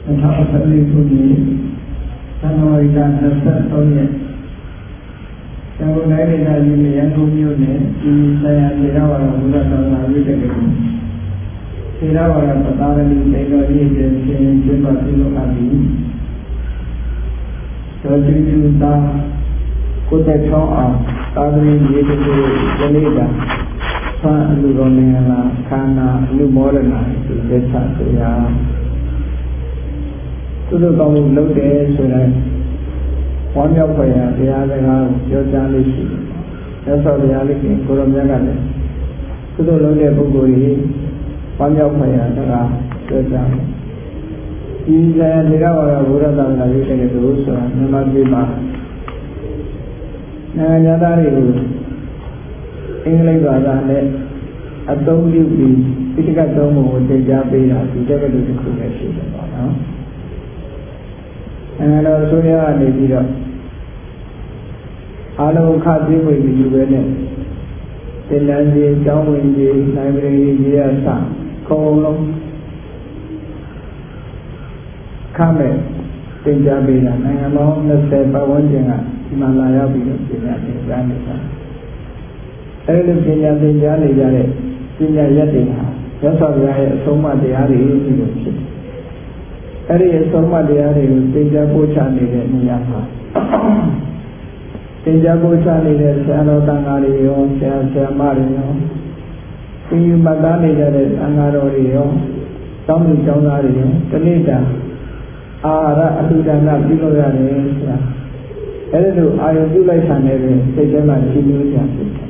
2014 ခုနှစ်ဇန်နဝါရီလ23ရက်ကျောင်းတိုင်းဒေသကြီးရန်ကုန်မြို့နယ်ဒီဆိုင်ရာသေရဝါဒဘုရားတော်လာရေးတဲ့ကွန်သေရဝါဒပတာရဏီတေတော်ကြီးတဲ့ရှင်ကျင်းပပြုလုပ်အပ်ပြီးတော်ကြီးသူသားကိုယ်တဲ့ချောင်းအောင်သာသမီရေးတဲ့ယနေ့ကဆန်းအလူတော်မင်္ဂလာခန္ဓာအလူမောရဏဒီသက်ချတရားသူတို့ကောင်းမှုလုပ်တယ်ဆိုရင်ဝမ်းမြောက်ဖွယ်ရာတရားစကားကိုပြောကြားလို့ရှိတယ်။သက်သောတရားလေးကိုကိုရောမြတ်ကလည်းသူတို့လုပ်တဲ့ပုဂ္ဂိုလ်ကြီးဝမ်းမြောက်ဖွယ်ရာစကားပြောကြားတယ်။ဒီဇာတိရဝါဒဘုရားသာသနာရေးတဲ့သူဆိုတာမြန်မာပြည်မှာနိုင်ငံသားတွေကိုအင်္ဂလိပ်ဘာသာနဲ့အသုံးပြုပြီးပိဋကတ်သုံးပုံကိုသင်ကြားပေးတာဒီတက္ကသိုလ်တစ်ခုပဲရှိတယ်ပေါ့နော်။နိုင်ငံတော်ဆိုရကနေပြီးတော့အားလုံးခပြေးဝင်ပြီးပဲနဲ့သင်တန်းကြီးကျောင်းဝင်ကြီးနိုင်ပြည်ရေးရစခုံလုံးခမဲ့သင်ကြားပေးတာနိုင်ငံတော်20ပတ်ဝန်းကျင်ကဒီမှာလာရောက်ပြီးတော့ပညာသင်ကြားနေတာအဲဒီလိုပညာသင်ကြားနေကြတဲ့ပညာရက်တွေဟာရသော်ဘုရားရဲ့အဆုံးအမတရားတွေကြီးလို့ဖြစ်တယ်အဲ့ဒီအဆုံးအမတရားတွေကိုသင်ကြားပို့ချနေတဲ့နေရာမှာသင်ကြားပို့ချနေတဲ့ဆရာတော်တန်ဃာတွေရောဆရာဆရာမတွေရောသင်ယူမှတ်သားနေကြတဲ့သံဃာတော်တွေရောကျောင်းသူကျောင်းသားတွေရောတနေ့တာအာဟာရအလှူဒါနပြုလုပ်ရတယ်ဆိုတာအဲ့ဒီလိုအာရုံပြုလိုက်တာနဲ့ပဲစိတ်ထဲမှာရှင်းလို့ရဖြစ်တယ်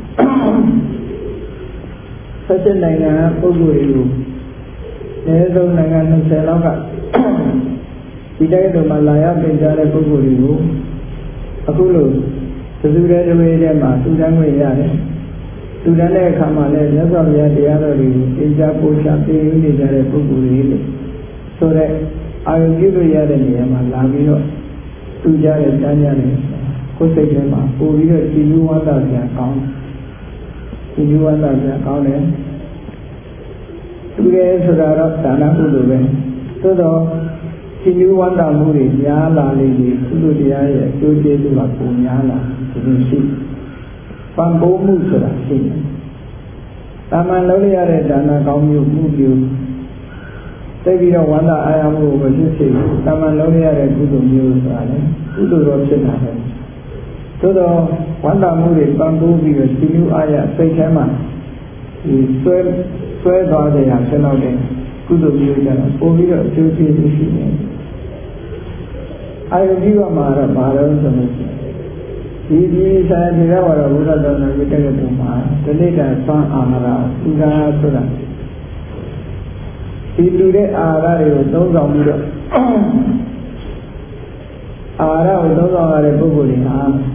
ဆက်စစ်နိုင်ငံပုဂ္ဂိုလ်တွေကိုအဲဒါနိုင်ငံ20လောက်ကဒီတိုင်းတို့မှာလာရောက်ပြင်ကြတဲ့ပုဂ္ဂိုလ်တွေကိုအခုလိုသစုတဲ့တွေထဲမှာသူတန်းခွင့်ရတယ်သူတန်းတဲ့အခါမှာလည်းမြတ်စွာဘုရားတရားတော်တွေကိုသင်ကြားပို့ချပေးနေကြတဲ့ပုဂ္ဂိုလ်တွေလို့ဆိုတဲ့အာရုံပြုလို့ရတဲ့နေရာမှာလာပြီးတော့သူကြတဲ့တန်းကြတယ်ကိုယ်စိတ်ထဲမှာပို့ပြီးတော့ကြည်နူးဝမ်းသာစရာကောင်းကြည်နူးဝမ်းသာစရာကောင်းတယ်သူရဲ့ဆိုတာတော့ဒါနကုသိုလ်ပဲသို့တော့ဒီလိုဝန္တာမှုတွေများလာလေဒီကုသိုလ်တရားရဲ့အကျိုးကျေးဇူးကပုံများလာဒီလိုရှိပံ့ပိုးမှုဆိုတာရှိတယ်။တာမန်လုပ်ရတဲ့ဒါနကောင်းမှုမှုမျိုးသိပြီးတော့ဝန္တာအာရမှုကိုဖြစ်စေတာမန်လုပ်ရတဲ့ကုသိုလ်မျိုးဆိုတာလေကုသိုလ်တော့ဖြစ်တာပဲ။သို့တော့ဝန္တာမှုတွေပံ့ပိုးပြီးတော့ဒီလိုအာရစိတ်ထဲမှာဒီဆွဲသွားကြရဖြစ်တော့တယ်ကုသိုလ်မျိုးကြတော့ပို့ပြီးတော့အကျိုးကျေးဇူးရှိတယ်။အာရုံပြုရမှာတော့ဘာလို့ဆိုလို့ဒီဆိုင်ဒီရဝါဒဘုရားတော်နဲ့ပြတဲ့တုန်းမှာဒီနေ့ကသွမ်းအာဟာရပူဇာဆိုတာဒီလူတဲ့အာဟာရတွေကိုသုံးဆောင်ပြီးတော့အာဟာရကိုသုံးဆောင်ရတဲ့ပုဂ္ဂိုလ်တွေဟာ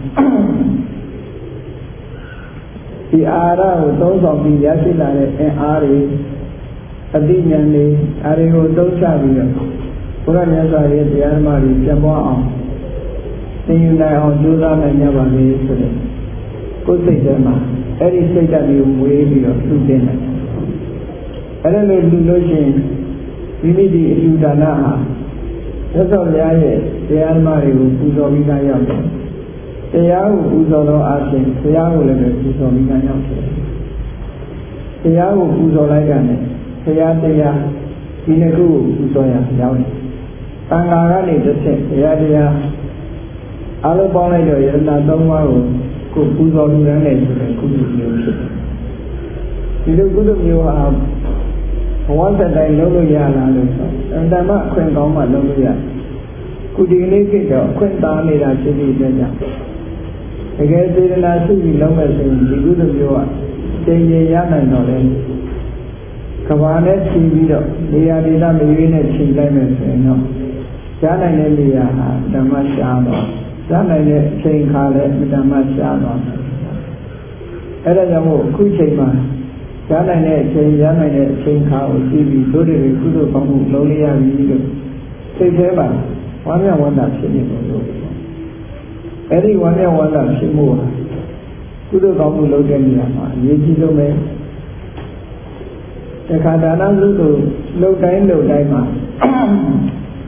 ဒီအာဟာရကိုသုံးဆောင်ပြီးရရှိလာတဲ့အင်အားတွေအတိညာဉ်တွေအားတွေကိုသုံးချပြီးတော့ဘုရားမြတ်စွာဘုရားတရားဓမ္မတွေပြတ်ပွားအောင်သင်ယူနိုင်အောင်ကြိုးစားနိုင်ကြပါလေဆိုတဲ့ကိုယ်စိတ်ထဲမှာအဲ့ဒီစိတ်ဓာတ်တွေကိုမွေးပြီးတော့လှူတင်တယ်အဲ့ဒါလိုလှူလို့ရှိရင်ဒီမိဒီအလှူဒါနဟာသက်တော်ဘုရားရဲ့တရားဓမ္မတွေကိုပူဇော်ပြီးသားရောက်တယ်တရားကိုပူဇော်တော့အားဖြင့်ဘုရားကိုလည်းပူဇော်ပြီးသားရောက်တယ်တရားကိုပူဇော်လိုက်ရတယ်ဘုရားတရားဒီနှစ်ခုကိုပူဇော်ရရောက်တယ်တန်ခါကနေတစ်ချက်ဘုရားတရားအလုံးပေါင်းလိုက်တော့ယရဏသုံးပါးကိုပူဇော်လူရမ်းနေဆိုတဲ့ကုသိုလ်မျိုးဖြစ်တယ်ဒီလိုကုသိုလ်မျိုးဟာဘဝသက်တိုင်းလုပ်လို့ရလားလို့ဆိုတော့ဓမ္မအခွင့်ကောင်းမှလုပ်လို့ရကုဒီကနေ့ကိတော့အခွင့်သားနေတာဖြစ်ပြီးတဲ့ကြောင့်တကယ်စေတနာရှိပြီးလုပ်မဲ့ဆိုရင်ဒီကုသိုလ်မျိုးကတည်ရရနိုင်တော့လေကဘာနဲ့ခြီးပြီးတော့နေရာဒေသမရွေးနဲ့ခြီးလိုက်မယ်ဆိုရင်တော့ကြားနိုင်တဲ့နေရာဟာဓမ္မရှားတော့ကြားနိုင်တဲ့အချိန်ခါလည်းဓမ္မရှားတော့အဲ့ဒါကြောင့်မို့အခုချိန်မှာကြားနိုင်တဲ့အချိန်ကြားနိုင်တဲ့အချိန်ခါကိုကြည့်ပြီးတို့တွေကုသိုလ်ကောင်းမှုလုပ်ရပြီလို့စိတ်ထဲမှာဝမ်းမြောက်ဝမ်းသာဖြစ်နေလို့အဲ့ဒီဝမ်းမြောက်ဝမ်းသာဖြစ်မှုဟာကုသိုလ်ကောင်းမှုလုပ်တဲ့နေရာမှာအရေးကြီးဆုံးပဲတခါဒါနကုသိုလ်လုပ်တိုင်းမှာတ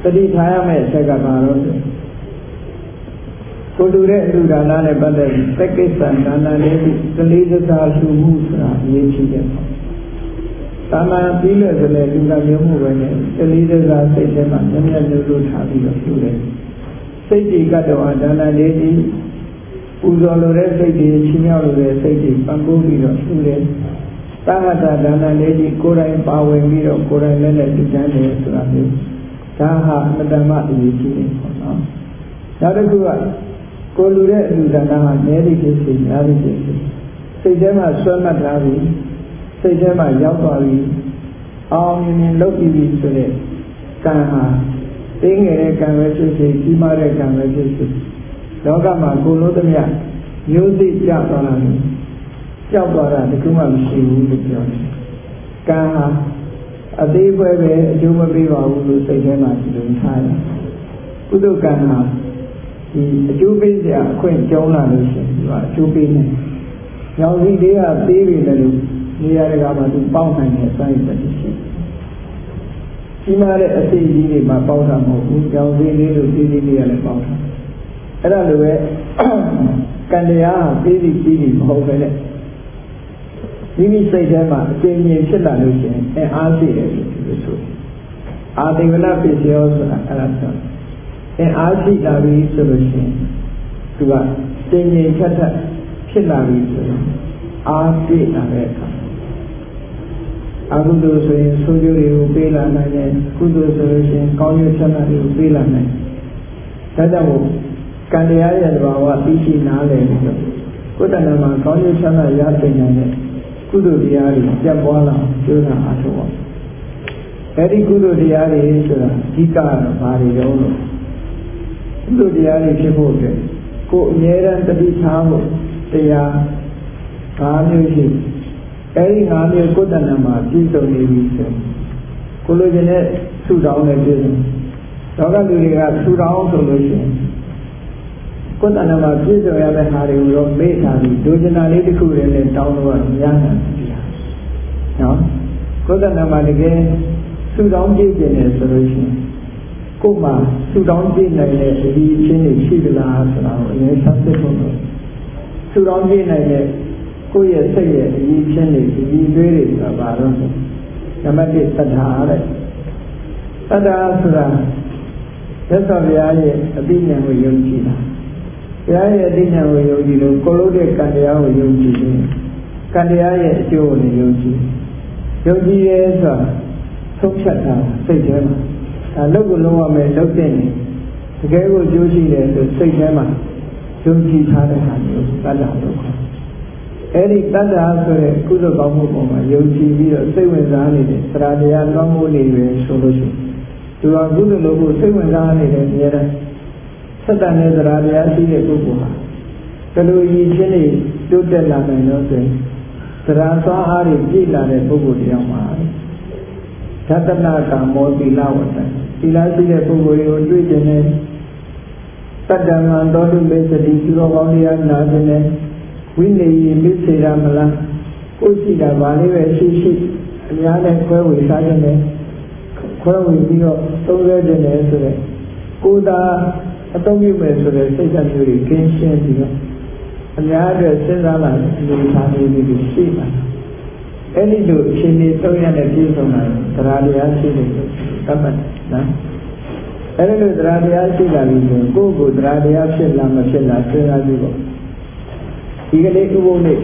တိထားရမယ့်အချက်ကဘာလို့လဲကိုလူတဲ့အလူဒါနနဲ့ပတ်သက်ပြီးသက္ကိစ္စဒါနလေးပြီးကလေးစကားလှူမှုဆိုတာအရေးကြီးတယ်။သာမန်ပြီးလို့ဆိုလေလူကမျိုးမှုပဲနဲ့ကလေးစကားစိတ်ထဲမှာမျက်မျက်နှာလို့ထားပြီးတော့လှူတယ်။စိတ်ကြီးကတော့ဒါနလေးပြီးပူဇော်လိုတဲ့စိတ်ကြီးချီးမြှောက်လိုတဲ့စိတ်ကြီးပံ့ပိုးပြီးတော့လှူတယ်။သာဟတဒါနလေးကြီးကိုယ်တိုင်ပါဝင်ပြီးတော့ကိုယ်တိုင်လည်းလက်ကျမ်းတယ်ဆိုတာမျိုးဒါဟာမတ္တမအရေးကြီးတယ်ပေါ့နော်။နောက်တစ်ခုကကိုလူတဲ့အလူဒါနဟာနည်းသည်ဖြစ်စေများသည်ဖြစ်စေစိတ်ထဲမှာဆွဲမှတ်ထားပြီးစိတ်ထဲမှာရောက်သွားပြီးအောင်မြင်လုပ်ပြီးပြီဆိုတဲ့ကံဟာတင်းငယ်တဲ့ကံပဲဖြစ်စေကြီးမားတဲ့ကံပဲဖြစ်စေလောကမှာကိုလို့သမျှမျိုးစိကြသွားတာလေကြောက်သွားတာတခုမှမရှိဘူးလို့ပြောတယ်ကံဟာအသေးပွဲပဲအကျိုးမပေးပါဘူးလို့စိတ်ထဲမှာဒီလိုထားတယ်ကုသိုလ်ကံဟာဒီအကျိုးပေးစရာအခွင့်ကြောင်းလာလို့ရှိရင်သူကအကျိုးပေးနေ။ရောင်စီတွေကသေးပြီလည်းလို့နေရာတကာမှာသူပေါင်းနိုင်တဲ့အစာရည်ပဲရှိတယ်။ကြီးမားတဲ့အစိတ်ကြီးတွေမှာပေါင်းတာမဟုတ်ဘူး။ရောင်စီလေးလို့သေးသေးလေးရလည်းပေါင်းတာ။အဲ့ဒါလိုပဲကံတရားဟာသေးသေးကြီးကြီးမဟုတ်ပဲနဲ့မိမိစိတ်ထဲမှာအကျဉ်းချင်းဖြစ်လာလို့ရှိရင်အားရှိတယ်လို့ဆို။အာတိဝနာပိစေယောဆိုတာအဲ့ဒါဆိုအားရှိလာပြီဆိုလို့ရှိရင်သူကတင်ငင်ထက်ထက်ဖြစ်လာပြီဆိုရင်အားပြည့်လာတဲ့အခါအကုသိုလ်ဆိုရင်ဆိုးကျိုးတွေကိုပေးလာနိုင်တယ်ကုသိုလ်ဆိုလို့ရှိရင်ကောင်းကျိုးချမ်းသာတွေကိုပေးလာနိုင်တယ်ဒါကြောင့်ကံတရားရဲ့သဘာဝသိရှိနားလည်ပြီးတော့ကိုယ်တဏ္ဍာမှာကောင်းကျိုးချမ်းသာရတဲ့နိုင်တဲ့ကုသိုလ်တရားတွေပြတ်ပွားလာကျိုးနာအားထုတ်ပါအဲဒီကုသိုလ်တရားတွေဆိုတာအဓိကတော့ဘာတွေတော့လို့ကုသိုလ်တရားတွေဖြစ်ဖို့အတွက်ကိုယ်အမြဲတမ်းတတိထားဖို့တရား၅မျိုးရှိအဲဒီ၅မျိုးကိုယ်တဏ္ဍာမှာပြည့်စုံနေပြီဆိုကိုလိုချင်တဲ့ဆုတောင်းနဲ့ပြည့်စုံတော့ကလူတွေကဆုတောင်းဆိုလို့ရှိရင်ကိုယ်တဏ္ဍာမှာပြည့်စုံရမယ့်ဟာတွေကိုတော့မေ့ထားပြီးဒုစနာလေးတစ်ခုတည်းနဲ့တောင်းလို့ရနိုင်တယ်နော်ကိုယ်တဏ္ဍာမှာတကယ်ဆုတောင်းကြည့်နေတယ်ဆိုလို့ရှိရင်ကိုယ်မှာဆုတောင်းကြည့်နိုင်တဲ့အဒီအချင်းတွေရှိသလားဆိုတာကိုအရင်စမ်းစစ်ဖို့လို့ဆုတောင်းကြည့်နိုင်တဲ့ကိုယ့်ရဲ့စိတ်ရဲ့အဒီအချင်းတွေဒီတွေးတွေဆိုတာဘာလို့လဲနံပါတ်1သတ္တာတဲ့သတ္တာဆိုတာသက်တော်ဘုရားရဲ့အသိဉာဏ်ကိုယုံကြည်တာဘုရားရဲ့အသိဉာဏ်ကိုယုံကြည်လို့ကိုလို့တဲ့ကံတရားကိုယုံကြည်တယ်ကံတရားရဲ့အကျိုးကိုယုံကြည်ရဲဆိုတာသုံးဖြတ်တာစိတ်ထဲမှာဒါလုပ်ကိုလုံးဝမယ်လုပ်တဲ့နေတကယ်ကိုကြိုးရှိတယ်ဆိုစိတ်ထဲမှာယုံကြည်ထားတဲ့ဟာမျိုးတတ္တလို့ခေါ်အဲ့ဒီတတ္တဆိုတဲ့ကုသိုလ်ကောင်းမှုပေါ်မှာယုံကြည်ပြီးတော့စိတ်ဝင်စားနေတဲ့သရတရားလွှမ်းမိုးနေပြီဆိုလို့ရှိရင်သူကကုသိုလ်လုပ်ဖို့စိတ်ဝင်စားနေတဲ့အများတိုင်းဆက်တန်တဲ့သရတရားရှိတဲ့ပုဂ္ဂိုလ်ဟာဘယ်လိုရည်ချင်းတွေတိုးတက်လာနိုင်လို့ဆိုရင်သရသွားအားတွေပြည့်လာတဲ့ပုဂ္ဂိုလ်တရားမှာဓတနာကံမောသီလဝတ္တသီလရှိတဲ့ပုဂ္ဂိုလ်ကိုတွေ့ကျင်တဲ့တတ္တမံသောတုမေသတိသူတော်ကောင်းတရားနာခြင်းနဲ့ဝိနည်းမိစေရမလားကိုရှိတာဗာလေးပဲရှိရှိအများနဲ့ခွဲဝေစားခြင်းနဲ့ခွဲဝေပြီးတော့သုံးရခြင်းနဲ့ဆိုတဲ့ကိုယ်သာအသုံးပြုမယ်ဆိုတဲ့စိတ်ဓာတ်မျိုးတွေကင်းရှင်းပြီးတော့အများအတွက်စဉ်းစားလာတဲ့အနေအထားမျိုးတွေရှိပါတယ်အဲ့ဒီလိုအရှင်ကြီးသုံးရတဲ့ပြည့်စုံတာတရားတရားရှိတယ်လို့သတ်မှတ်နော်အဲ့ဒီလိုတရားတရားရှိတာပြီးရင်ကိုယ့်ကိုယ်တရားတရားဖြစ်လားမဖြစ်လားစဉ်းစားကြည့်ပေါ့ဒီကနေ့ဥပုံနေ့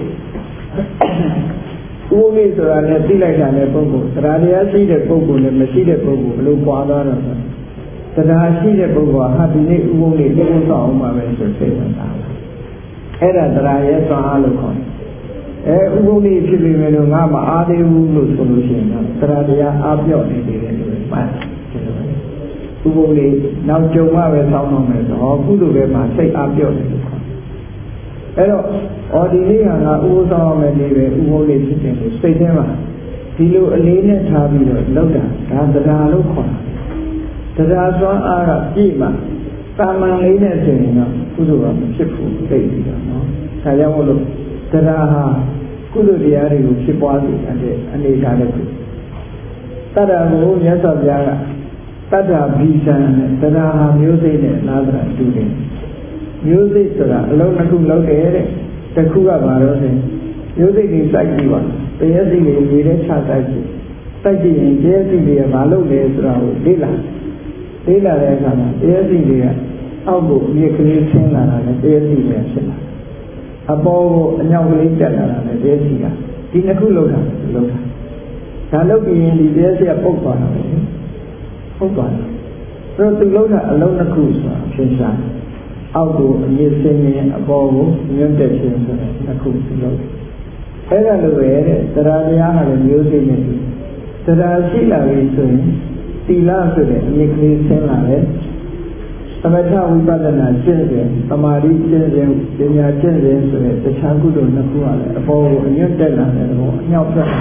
ဆိုတာလည်းသိလိုက်တာနဲ့ပုဂ္ဂိုလ်တရားတရားရှိတဲ့ပုဂ္ဂိုလ်နဲ့မရှိတဲ့ပုဂ္ဂိုလ်ဘယ်လိုပွားသွားတော့တရားရှိတဲ့ပုဂ္ဂိုလ်ဟာဒီနေ့ဥပုံနေ့ဒီဥစ္စာအောင်ပါပဲဆိုသိနေတာအဲ့ဒါတရားရဲ့သွားအားလို့ခေါ်တယ်ဥပုံနေ့ဖြစ်ပြီမယ်လို့ငါမအားသေးဘူးလို့ဆိုလို့ရှိရင်တော့တရားအားပြော့နေတယ်လို့မှတ်ဥပုံနေ့နောက်ကြုံမှပဲဆောင်းတော့မယ်ဆိုတော့ကုသိုလ်ပဲမှာစိတ်အားပြော့နေတယ်အဲ့တော့ဒီနေ့ကငါဥပဒေဆောင်မယ်နေပဲဥပုံနေ့ဖြစ်တယ်လို့စိတ်ထဲမှာဒီလိုအလေးနဲ့ထားပြီးတော့လောက်တာဒါတရားလို့ခေါ်တာတရားစွမ်းအားကပြည့်မှတာမန်လေးနဲ့ဆိုရင်တော့ကုသိုလ်ကမဖြစ်ဘူးသိပြီတော့နော်ဒါကြောင့်မို့လို့တရားဟာကုသိုလ်တရားတွေကိုဖြစ်ပွားစေတဲ့အနေအထားတစ်ခုတတ္တကိုမြတ်စွာဘုရားကတတ္တဘိဇံနဲ့တရားဟာမျိုးစိတ်နဲ့လားတာတူတယ်မျိုးစိတ်ဆိုတာအလုံးတစ်ခုလုံးတယ်တဲ့တစ်ခုကဘာလို့လဲမျိုးစိတ်တွေစိုက်ကြည့်ပါတရားစီတွေရေးတဲ့ခြားစိုက်ကြည့်ရင်တရားစီတွေကဘာလို့လဲဆိုတာကိုလေ့လာတဲ့အခါမှာတရားစီတွေကအောက်ကိုအမြင့်ကလေးဆင်းလာတာနဲ့တရားစီတွေဖြစ်လာအပေါ်ကိုအညောင်ကလေးတက်လာတာနဲ့တရားစီကဒီနှစ်ခုလုံးတာဒါလုပ်ပြီးရင်ဒီတရားစီကပုတ်သွားတာပဲပုတ်သွားတယ်ဆိုတော့သူလုံးတာအလုံးတစ်ခုဆိုတာအဖြစ်ရှာအောက်ကိုအမြင့်ဆင်းရင်အပေါ်ကိုညွတ်တက်ခြင်းဆိုတဲ့နှစ်ခုသူလုံးအဲ့ဒါလိုပဲတဲ့တရားတရားဟာလည်းမျိုးစိတ်နဲ့တရားရှိလာပြီဆိုရင်သီလဆိုတဲ့အမြင့်ကလေးဆင်းလာတယ်သမထဝိပဿနာကျင့်စဉ်သမာဓိကျင့်စဉ်ပညာကျင့်စဉ်ဆိုတဲ့တခြားကုသိုလ်နှစ်ခုကလည်းအပေါ်ကိုအညွတ်တက်လာတဲ့ဘောအညောက်တက်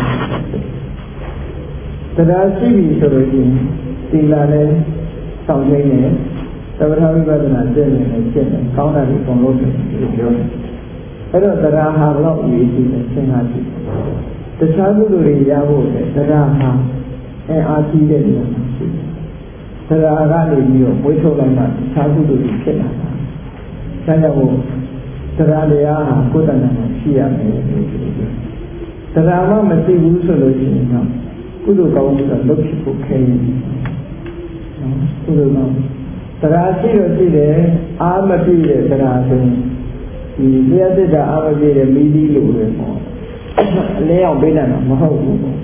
တရားရှိပြီဆိုလို့ရှိရင်သီလလည်းစောင့်ကြည့်နေသမထဝိပဿနာကျင့်စဉ်နဲ့ကျင့်တယ်ကောင်းတာတွေပုံလို့ပြောတယ်အဲ့တော့တရားဟာဘလို့အရေးကြီးတယ်သင်္ခါကြည့်တခြားကုသိုလ်တွေရဖို့လေတရားဟာအားကြီးတဲ့နေရာမှာရှိတယ်တရားကနေပြီးတော့ဝိထုတ်လိုက်မှတခြားကုသိုလ်တွေဖြစ်လာတာ။ဒါကြောင့်တရားတရားဟာကိုယ်တဏ္ဍာမှာရှိရမယ်လို့ပြောတယ်။တရားမှမရှိဘူးဆိုလို့ရှိရင်တော့ကုသိုလ်ကောင်းမှုကလုပ်ဖြစ်ဖို့ခဲရင်နော်ကုသိုလ်ကောင်းတရားရှိတော့ရှိတယ်အာမပြည့်တဲ့တရားဆိုရင်ဒီတရားစစ်တာအာမပြည့်တဲ့မိသီးလိုပဲပေါ့အလဲအောင်ပေးနိုင်မှာမဟုတ်ဘူးပေါ့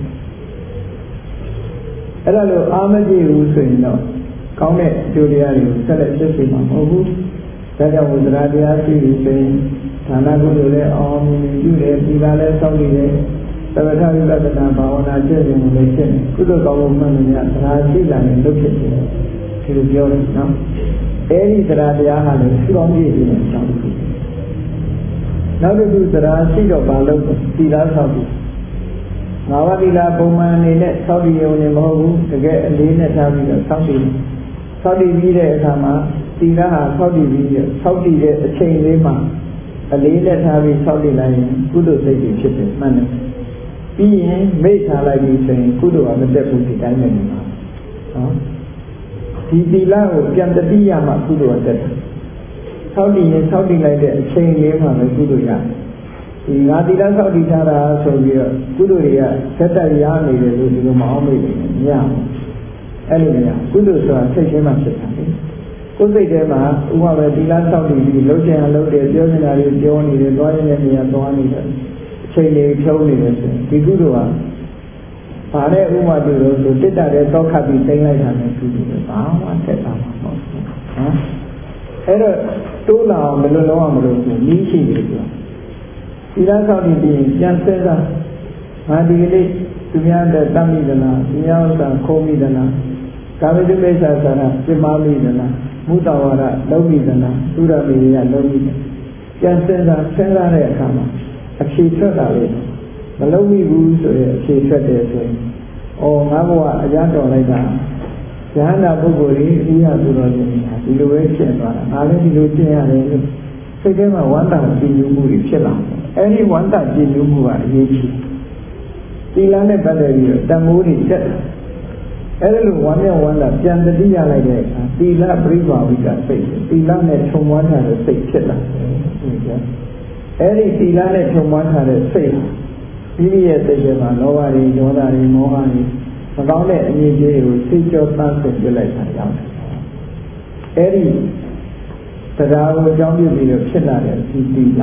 အဲ့ဒါလို့အာမပြည့်ဘူးဆိုရင်တော့ကောင်းတဲ့အကျိုးတရားတွေကိုဆက်လက်ဖြစ်စေမှာမဟုတ်ဘူးဒါကြောင့်ဝိသရာတရားရှိပြီဆိုရင်ဌာနကုသိုလ်လည်းအောင်မြင်ပြုတယ်ဒီကလည်းစောင့်နေတယ်သမထဝိပဿနာဘာဝနာကျင့်စဉ်ကိုလည်းကျင့်တယ်ကုသိုလ်ကောင်းမှုမှန်များတရားရှိလာရင်လုပ်ဖြစ်တယ်ဒီလိုပြောတယ်နော်အဲဒီတရားတရားဟာလည်းရှိတော်ပြည့်စုံတဲ့အကြောင်းဖြစ်တယ်နောက်တစ်ခုတရားရှိတော့ဘာလို့သီလဆောက်ပြီးငါးပါးသီလပုံမှန်အနေနဲ့ဆောက်တည်ရုံနဲ့မဟုတ်ဘူးတကယ်အလေးနဲ့ထားပြီးတော့ဆောက်တည်ပြီးတဲ့အခါမှာသီလဟာဆောက်တည်ပြီးဆောက်တည်တဲ့အချိန်လေးမှာအလေးနဲ့ထားပြီးဆောက်တည်လိုက်ရင်ကုသိုလ်စိတ်တွေဖြစ်တယ်မှန်တယ်ပြီးရင်မိတ်ထားလိုက်ပြီးဆိုရင်ကုသိုလ်ကမတက်ဘူးဒီတိုင်းနဲ့နေမှာနော်ဒီသီလကိုပြန်တတိယမှာကုသိုလ်ကတက်တယ်ဆောက်တည်ရင်ဆောက်တည်လိုက်တဲ့အချိန်လေးမှာပဲကုသိုလ်ရတယ်ဒီငါသီလဆောက်တည်ထားတာဆိုပြီးတော့ကုသိုလ်တွေကဆက်တက်ရနေတယ်လို့ဒီလိုမအောင်မေ့ဘူးမရဘူးအဲ့လိုမရကုသိုလ်ဆိုတာစိတ်ထဲမှာဖြစ်တာလေကိုယ်စိတ်ထဲမှာဥပမာပဲသီလဆောက်တည်ပြီးလှုပ်ချင်အောင်လုပ်တယ်ပြောနေတာတွေပြောနေတယ်သွားရတဲ့နေရာသွားနေတယ်အချိန်တွေဖြုံးနေတယ်ဆိုရင်ဒီကုသိုလ်ကဘာနဲ့ဥပမာပြုလို့ဆိုတစ်တာတဲ့တောခတ်ပြီးသိမ့်လိုက်တာနဲ့ကုသိုလ်ပဲဘာမှဆက်တာမဟုတ်ဘူးနော်အဲ့တော့တိုးလာအောင်ဘယ်လိုလုပ်အောင်မလုပ်ဘူးနည်းရှိတယ်ပြောသီလဆောက်တည်ပြီးပြန်စဉ်းစားငါဒီကနေ့သူများတဲ့တတ်မိသလားသူများဥစ္စာခိုးမိသလားကာမိတုပိစ္ဆာသနာပြမမိသလားမုတ္တဝါဒလုံးမိသလားသုရမေရလုံးမိတယ်ပြန်စဉ်းစားတဲ့အခါမှာအဖြေထွက်တာလေမလုံးမိဘူးဆိုရင်အဖြေထွက်တယ်ဆိုရင်ငါဘဝအရတော်လိုက်တာဉာဏ်နာပုဂ္ဂိုလ်ကြီးအရိယသူတော်ရှင်ဒီလိုပဲဖြစ်သွားတာငါလည်းဒီလိုကျင့်ရတယ်လို့စိတ်ထဲမှာဝမ်းသာကြည်ညိုမှုတွေဖြစ်လာတယ်အဲဒီဝမ်းသာကြည်ညိုမှုကအရေးကြီးသီလနဲ့ပတ်သက်ပြီးတော့တမိုးတွေတက်တယ်အဲဒီလိုဝမ်းမြောက်ဝမ်းသာပြန်တတိယလိုက်တဲ့အခါသီလပရိပါဝိကစိတ်သီလနဲ့ထုံမွမ်းထားတဲ့စိတ်ဖြစ်လာတယ်အဲဒီသီလနဲ့ထုံမွမ်းထားတဲ့စိတ်မိမိရဲ့စိတ်ထဲမှာလောဘတွေဒေါသတွေမောဟတွေမကောင်းတဲ့အမြင်ကြီးတွေကိုစိတ်ကြောသန့်စင်ပြလိုက်တာကြောင့်အဲဒီတရားကိုအကြောင်းပြုပြီးတော့ဖြစ်လာတဲ့ဒီသီလ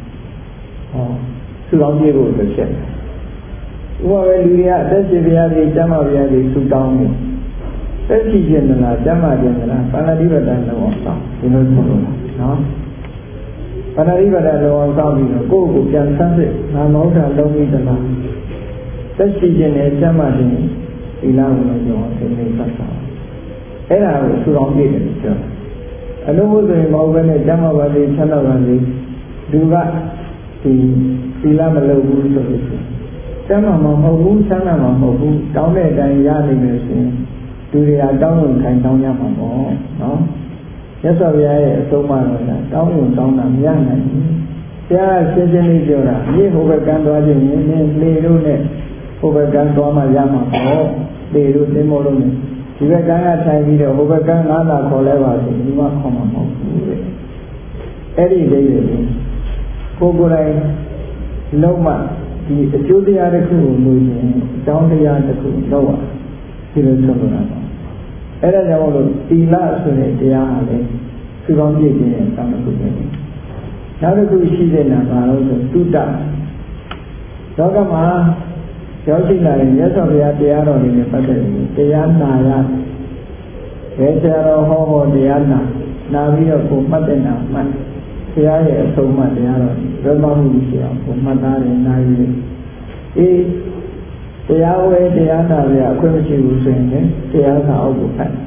သူတော်ပြေဖို့ဆိုဖြစ်တယ်ဥပမာလူတွေကအသက်ရှင်ပြရစီကျမ်းမာပြရစီသူတောင်းနေသက်ရှိခြင်းလားကျမ်းမာခြင်းလားပါဠိပဒံလောအောင်ဆောင်ဒီလိုဆိုလို့နော်ပါဠိပဒံလောအောင်ဆောင်ပြီးတော့ကိုယ့်ကိုပြန်ဆန်းစစ်ငါမဟုတ်တာလုံးပြီးသလားသက်ရှိခြင်းနဲ့ကျမ်းမာခြင်းဒီလားကိုလည်းပြောသိနေသတ်တာအဲ့ဒါကိုသူတော်ပြေတယ်ပြောအလုံးစုံဆိုရင်မဟုတ်ဘဲနဲ့ကျမ်းမာပါစေချမ်းသာပါစေလူကဒီသီလမလုပ်ဘူးဆိုလို့ကျမ်းမာမှာမဟုတ်ဘူးချမ်းသာမှာမဟုတ်ဘူးတောင်းတဲ့အတိုင်းရနိုင်မယ်ဆိုရင်လူတွေကတောင်းဝင်ခိုင်းတောင်းရမှာပေါ့နော်မြတ်စွာဘုရားရဲ့အဆုံးအမတော်ကတောင်းဝင်တောင်းတာမရနိုင်ဘူးဘုရားရှင်းရှင်းလေးပြောတာမြေဟိုဘက်ကန်းသွားခြင်းနဲ့လေတို့နဲ့ဟိုဘက်ကန်းသွားမှရမှာပေါ့လေတို့သင်္ဘောလုံးနဲ့ဒီဘက်ကကထိုင်ပြီးတော့ဟိုဘက်ကငါးသာခေါ်လဲပါဆိုဒီမှာခေါ်မှာမဟုတ်ဘူးတဲ့အဲ့ဒီလေးတွေကိုယ်တိုင်လုံးဝဒီအကျိုးတရားတစ်ခုကိုလို့ရင်အကြောင်းတရားတစ်ခုလောက်ဒီလိုဆိုလိုတာပါအဲ့ဒါကြောင့်လို့သီလဆိုတဲ့တရားဟာလေသူကောင်းပြည့်ခြင်းရဲ့အကြောင်းတစ်ခုပဲနောက်တစ်ခုရှိတဲ့နာပါလို့ဆိုတုတ္တလောကမှာရောက်ရှိလာတဲ့မြတ်စွာဘုရားတရားတော်တွေနဲ့ပတ်သက်ပြီးတရားနာရဘယ်ဆရာတော်ဟောတရားနာပြီးတော့ကိုမှတ်တဲ့နာမှတ်ဘုရားရဲ့အဆုံးအမတရားတော်ဘယ်မှမှုရှိအောင်ကိုမှတ်သားတယ်နာယူတယ်အေးတရားဝဲတရားနာရအခွင့်မရှိဘူးဆိုရင်လည်းတရားစာအုပ်ကိုဖတ်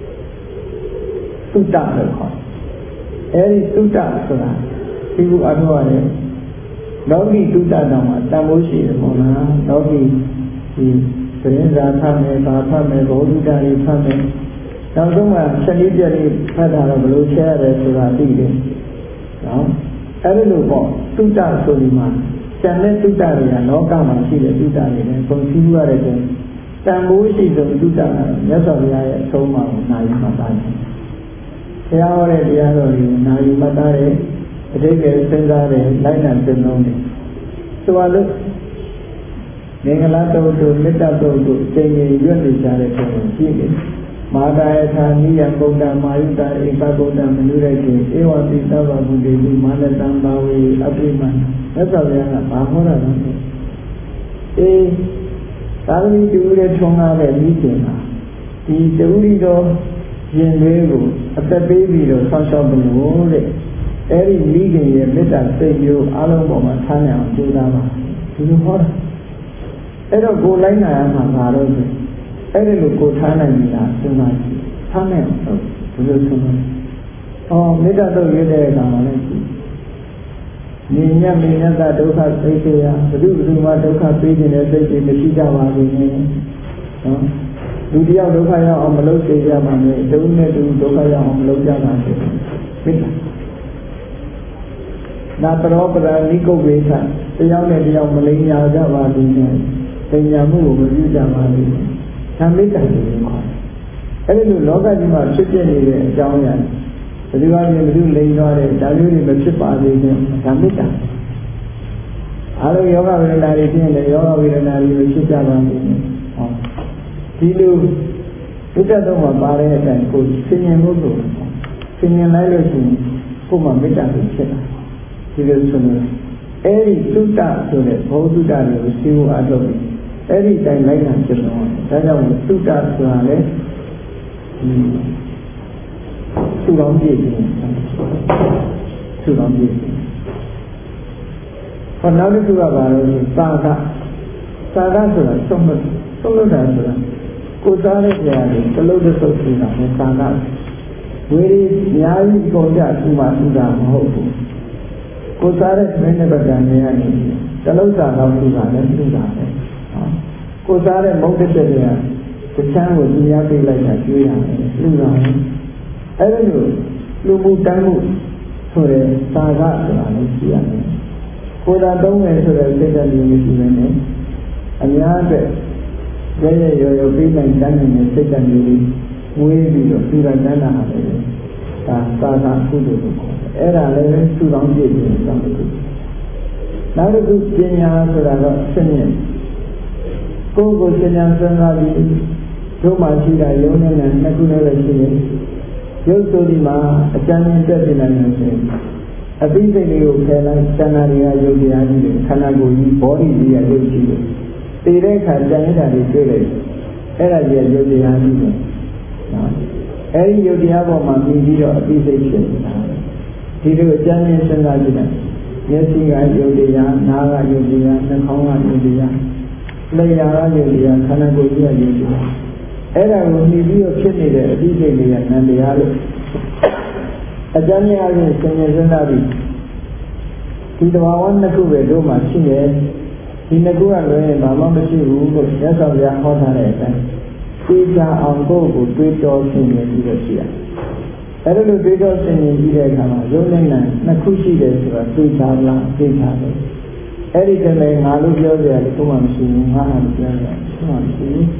သုတ္တလို့ခေါ်အဲဒီသုတ္တဆိုတာဒီလိုအထောက်ရတယ်လောကီသုတ္တတောင်မှာတန်ဖိုးရှိတယ်ပေါ့လားလောကီဒီသတင်းစာဖတ်မယ်ဗာဖတ်မယ်ဘောဓိတာတွေဖတ်မယ်နောက်ဆုံးမှာစနစ်ပြည့်လေးဖတ်တာတော့ဘယ်လိုရှင်းရတယ်ဆိုတာသိတယ်နော်အဲဒီလိုပေါ့သုတ္တဆိုဒီမှာကျန်တဲ့သုတ္တတွေကလောကမှာရှိတဲ့သုတ္တတွေနဲ့ပုံစည်းရတဲ့ကျန်တန်ဖိုးရှိဆုံးသုတ္တကမြတ်စွာဘုရားရဲ့အဆုံးအမကိုနာယူမှတ်သားတယ်ဘုရားဟောတဲ့တရားတော်တွေကိုနာယူမှတ်သားတယ်အတိတ်ကစဉ်းစားတယ်လိုက်နာသင်သုံးတယ်ဆိုပါလို့မင်္ဂလာတုတ်တို့မေတ္တာတုတ်တို့အချိန်ကြီးရွတ်နေကြတဲ့ပုံကိုကြည့်တယ်မာတာယထာနိယဗုဒ္ဓမာယုတာဧကဗုဒ္ဓမနုရကေဧဝတိသဗ္ဗဗုဒ္ဓေတိမာနတံဘာဝေအပိမံသက်တော်ရကဘာဟောတာလဲအေးသာသမီတူရဲ့ထုံးကားတဲ့မိခင်မှာဒီတူရီတော်ရင်လေးကိုအသက်ပေးပြီးတော့ဆောင်းရှောက်မလို့တဲ့အဲ့ဒီမိခင်ရဲ့မေတ္တာစိတ်မျိုးအလုံးပေါ်မှာထားနိုင်အောင်ကြိုးစားပါဒီလိုဟောတာအဲ့တော့ကိုလိုက်နိုင်အောင်မှာတော့အဲ့ဒီလိုကိုထားနိုင်ပြီလားစဉ်းစားကြည့်ထားနိုင်အောင်ဘယ်လိုဆိုလဲမေတ္တာတော့ရတဲ့အခါမှာလည်းမြင်ညတ်ကဒုက္ခသိစေရဘုသူမှဒုက္ခပေးခြင်းနဲ့စိတ်ကြီးမရှိကြပါဘူးနော်လူတယောက်ဒုက္ခရောက်အောင်မလုပ်စေကြပါနဲ့တူနဲ့တူဒုက္ခရောက်အောင်မလုပ်ကြပါနဲ့မေတ္တာနာတရောပဒနိကုတ်ဝေသတယောက်နဲ့တယောက်မလိမ်ညာကြပါဘူးနဲ့ပညာမှုကိုမပြုကြပါဘူးဓမ္မိတ္တကိုခေါ်အဲ့ဒီလိုလောကကြီးမှာဖြစ်ပြနေတဲ့အကြောင်းအရာဘယ်သူကလည်းဘယ်သူလိမ်သွားတယ်ဒါမျိုးတွေမဖြစ်ပါသေးနဲ့ဓမ္မိတ္တအားလုံးယောဂဝေဒနာတွေဖြစ်နေယောဂဝေဒနာတွေဖြစ်ကြပါဘူးဒီလိုဘုဒ္ဓတော်မှာပါတဲ့အတိုင်းကိုသင်ញင်လို့သင်ញင်လိုက်လို့ရှိရင်ကိုယ်မှာမေတ္တာကိုဖြစ်တာဒီလိုဆိုလို့အဲ့ဒီသုတ္တဆိုတဲ့ဘောဓုတ္တတွေကိုသိဖို့အထောက်ပြီးအဲ့ဒီတိုင်းလိုက်တာဖြစ်တော့ဒါကြောင့်သုတ္တဆိုတာလေသူတော်ပြည့်တယ်သူတော်ပြည့်တယ်ဟောနောက်တစ်ခုကဘာလို့သာကဆိုတာဆုံးလို့တာဆိုတာကိုယ်စားတဲ့နေရာတွေတလုံးတစ်စုပ်ဆိုတာပဲသာကဝေရီအများကြီးပေါ်ကြသူ့မှာသူတာမဟုတ်ဘူးကိုယ်စားတဲ့မင်းနဲ့ပတ်သက်နေရနေတလုံးစာတော့သူတာလည်းသူတာပဲကိုယ်စားတဲ့မုတ်တက်တဲ့နေရာတချမ်းကိုသူများပေးလိုက်တာကျွေးရတယ်သူတာပဲအဲ့ဒါလိုလူမှုတန်းမှုဆိုတဲ့သာကဆိုတာလည်းရှိရတယ်ကိုယ်သာသုံးမယ်ဆိုတဲ့စိတ်ဓာတ်မျိုးမရှိဘဲနဲ့အများအတွက်ရဲရောပြီးနိုင်တန်းနေတဲ့စိတ်ဓာတ်မျိုးလေးဝေးပြီးတော့သူရတန်းတာဟာလည်းဒါသာကုသိုလ်ကိုခေါ်တယ်အဲ့ဒါလည်းသူ့တော်ပြည့်ခြင်းအကြောင်းတစ်ခုနောက်တစ်ခုပညာဆိုတာတော့ရှင်းရင်ကိုယ်ကိုရှင်းအောင်စဉ်းစားပြီးတို့မှရှိတာယုံနဲ့နှစ်ခုနဲ့လည်းရှိရင်ရုပ်ဆိုဒီမှာအကျဉ်းချင်းတက်ပြနိုင်လို့ရှိရင်အသိစိတ်လေးကိုဖယ်လိုက်တဏှာတွေကယုတ်တရားကြီးတွေခန္ဓာကိုယ်ကြီးဘောဓိကြီးရယုတ်ရှိတယ်တည်တဲ့အခါကြံနေတာတွေတွေ့လိုက်အဲ့ဒါကြီးရယုတ်တရားကြီးတွေနော်အဲ့ဒီယုတ်တရားပေါ်မှာမြင်ပြီးတော့အသိစိတ်ဖြစ်နေတာဒီလိုအကျဉ်းချင်းစဉ်းစားကြည့်လိုက်မျက်စိကယုတ်တရားနားကယုတ်တရားနှာခေါင်းကယုတ်တရားလျှာကယုတ်တရားခန္ဓာကိုယ်ကြီးရယုတ်တရားအဲ့ဒါကိုမြင်ပြီးတော့ဖြစ်နေတဲ့အသိစိတ်တွေကနံတရားလို့အကျဉ်းချင်းအရင်စဉ်းစားပြီးဒီတဘာဝနှစ်ခုပဲတို့မှရှိတယ်ဒီနှစ်ခုကလည်းဘာမှမရှိဘူးလို့မြတ်စွာဘုရားဟောထားတဲ့အတိုင်းသိကြအောင်ကိုယ်ကိုတွေးတောရှင်းနေပြီးတော့ရှိရတယ်အဲ့ဒါလိုတွေးတောရှင်းနေပြီးတဲ့အခါမှာရုပ်နဲ့နာနှစ်ခုရှိတယ်ဆိုတာသိကြလားသိကြတယ်အဲ့ဒီတည်းငါလို့ပြောကြရတယ်ကိုယ်မှမရှိဘူးငါဟာမပြောရဘူးမရှိဘူး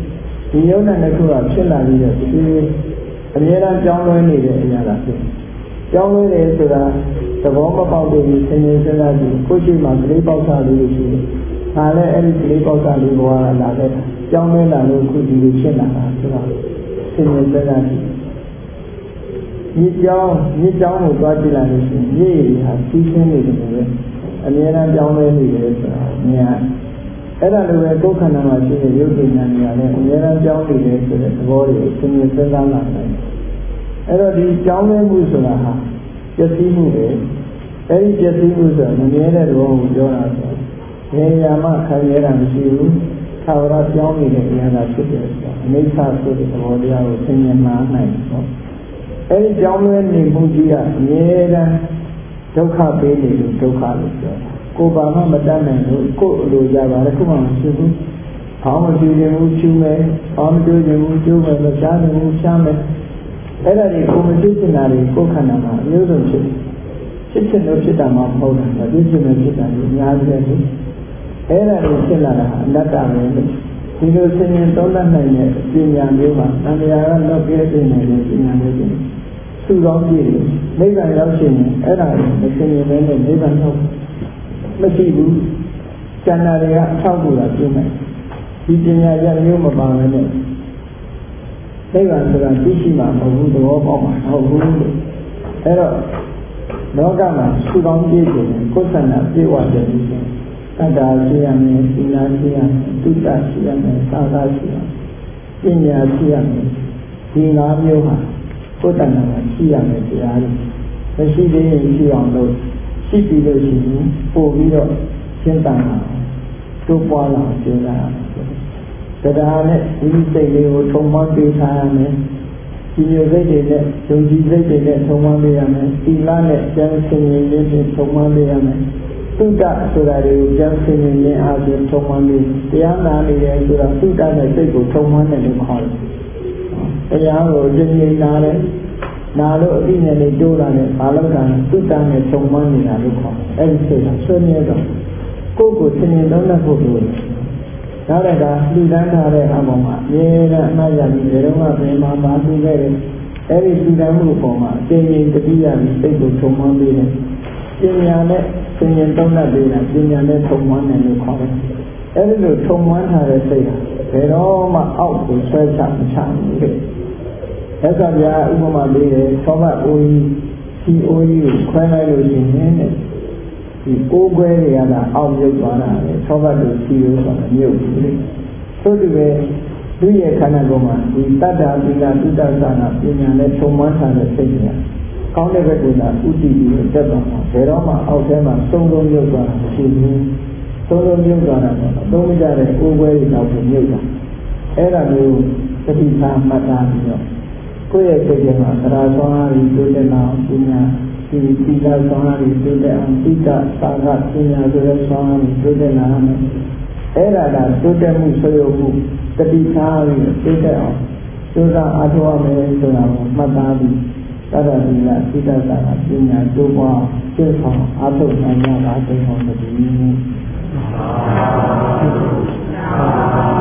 ဒီယုံနဲ့တစ်ခုကဖြစ်လာပြီးတော့ဒီအများအားကြောင်းလွှဲနေတဲ့အရာလားဖြစ်ကြောင်းလွှဲတယ်ဆိုတာသဘောမပေါက်တဲ့ဒီသင်္ကေတစဉ်းစားကြည့်ကိုရှိမှကလေးပေါက်စားလေးရှိတယ်ဒါလည်းအဲ့ဒီကလေးပေါက်စားလေးဘဝကလာတဲ့ကြောင်းလွှဲလာလို့ခုဒီလိုဖြစ်လာတာဆိုတော့သင်္ကေတစဉ်းစားကြည့်မြစ်ကြောင်းကိုသွားကြည့်လိုက်လို့ရှိရင်မြေဟာစီးဆင်းနေတယ်ပဲအများအားကြောင်းလွှဲနေတယ်ဆိုတာမြင်အဲ့ဒါလိုပဲကိုယ်ခန္ဓာမှာရှိတဲ့ရုပ်ဉာဏ်တွေကလည်းအများအားကြောင်းနေတယ်ဆိုတဲ့သဘောတွေသင်္ကေတစဉ်းစားလာတယ်အဲ့တော့ဒီကြောင်းလွှဲမှုဆိုတာဟာပျက်စီးမှုပဲအဲ့ဒီပျက်စီးမှုဆိုတာမမြဲတဲ့သဘောကိုပြောတာဆိုဘယ်ရာမှခံရတာမရှိဘူးသာဝရကြောင်းနေတဲ့အရာသာဖြစ်တယ်ဆိုတော့အနိစ္စဆိုတဲ့သဘောတရားကိုသင်မြင်မှနိုင်တော့အဲ့ဒီကြောင်းလွှဲနေမှုကြီးကအမြဲတမ်းဒုက္ခပေးနေလို့ဒုက္ခလို့ပြောတာကိုယ်ဘာမှမတတ်နိုင်လို့ကိုယ်အလိုရပါတယ်ခုမှမရှိဘူးဘာမှမကြည့်ရင်ဘူးချူမယ်ဘာမှမကြည့်ရင်ဘူးကျိုးမယ်မရှားနိုင်ဘူးရှားမယ်အဲ့ဒါဒီကိုမကြည့်ချင်တာတွေကိုယ်ခန္ဓာမှာအမျိုးစုံဖြစ်လို့ဖြစ်တာမှမဟုတ်တာမကြည့်ချင်လို့ဖြစ်တာဒီအများကြီးပဲအဲ့ဒါကိုဖြစ်လာတာအနတ္တပဲဒီလိုဆင်ញင်သုံးသပ်နိုင်တဲ့ပညာမျိုးမှာတဏှာကတော့ပြည့်စုံနေတဲ့ပညာမျိုးတွေသူ့ကောင်းကြည့်တယ်နိဗ္ဗာန်ရောက်ရှင်အဲ့ဒါကိုမဆင်ញင်တဲ့နိဗ္ဗာန်ရောက်မရှိဘူးကျန်တာတွေကအထောက်အကူတာပြုမယ်ဒီပညာရမျိုးမပါဘဲနဲ့နိဗ္ဗာန်ဆိုတာသိရှိမှာမဟုတ်ဘူးသဘောပေါက်မှာမဟုတ်ဘူးအဲ့တော့လောကမှာသူ့ကောင်းကြည့်တယ်ကိုယ်ဆန္ဒပြေဝတယ်လို့ဆိုတတ္တာရှိရမယ်သီလရှိရမယ်တုတ္တရှိရမယ်သာသရှိရမယ်ပညာရှိရမယ်ဒီ၅မျိုးဟာကိုယ်တဏ္ဍာမှာရှိရမယ်တရားတွေမရှိသေးရင်ရှိအောင်လို့ရှိပြီးလို့ရှိရင်ပို့ပြီးတော့ရှင်းတန်တာတို့ပွားလာကျင်းလာတရားနဲ့ဒီစိတ်လေးကိုထုံမပေးထားရမယ်ဒီမျိုးစိတ်တွေနဲ့ယုံကြည်စိတ်တွေနဲ့ထုံမပေးရမယ်သီလနဲ့ကျမ်းစင်ရင်လေးဖြင့်ထုံမပေးရမယ်သုတ္တဆိုတာတွေကိုကျမ်းစင်ရင်အားဖြင့်ထုံမပေးတရားနာနေတယ်ဆိုတာသုတ္တနဲ့စိတ်ကိုထုံမနဲ့လို့ခေါ်တယ်တရားကိုကျင့်နေနာတယ်နာလို့အသိဉာဏ်တွေတိုးလာတယ်ဘာလို့လဲသုတ္တနဲ့ထုံမနေတာလို့ခေါ်တယ်အဲ့ဒီစိတ်ကဆွေးနွေးတော့ကိုယ်ကိုသင်ရင်လုံးနဲ့ဖို့လို့ဒါလည်းဒါလူတန်းထားတဲ့အပေါ်မှာအများနဲ့အမှတ်ရပြီးဘယ်တော့မှပြန်မှာပါပြီးခဲ့တယ်အဲ့ဒီလူတန်းမှုပေါ်မှာအကျဉ်းချင်းတတိယပြီးစိတ်ကိုထုံမပေးတယ်ပညာနဲ့သင်ရင်လုံးနဲ့ပေးတာပညာနဲ့ထုံမတယ်လို့ခေါ်တယ်အဲ့ဒီလိုထုံမထားတဲ့စိတ်ဟာဘယ်တော့မှအောက်ကိုဆွဲချမချဘူးတဲ့အဲ့ဒါပြဥပမာပေးတယ်သောဘအိုးကြီးဒီအိုးကြီးကိုခွဲလိုက်လို့ရှိရင်တဲ့ဒီကိုယ်ခွဲတွေကလည်းအောက်မြုပ်သွားတာလေသောဘတို့စီလို့ဆိုတာမြုပ်ဘူးလေသို့တူပဲသူရဲ့ခန္ဓာကိုယ်မှာဒီတတ္တာပိလာသုတ္တသနာပညာနဲ့ထုံမထားတဲ့စိတ်တွေကကောင်းတဲ့ဘက်ကဥတည်ပြီးတက်သွားတာဘယ်တော့မှအောက်ထဲမှာသုံးမြုပ်သွားတာမရှိဘူးသုံးမြုပ်သွားတာတော့သုံးမကြတဲ့ကိုယ်ခွဲတွေတော့မြုပ်တာအဲ့ဒါမျိုးသတိထားမှတ်သားပြီးတော့ကိုယ့်ရဲ့စိတ်ထဲမှာသရသောအားကြီးတိုးတက်လာအောင်ပညာဒီသီလသောအားကြီးတိုးတက်အောင်သိက္ခာသာကပညာဆိုတဲ့သောအားကြီးတိုးတက်လာမယ်အဲ့ဒါကတိုးတက်မှုဆွေးနွေးမှုတတိထားပြီးတိုးတက်အောင်ကြိုးစားအားထုတ်ရမယ်ဆိုတာကိုမှတ်သားပြီးသတ္တသီလသိက္ခာသာကပညာတိုးပွားသိဆောင်အားထုတ်နိုင်ကြပါစေဟောတည်း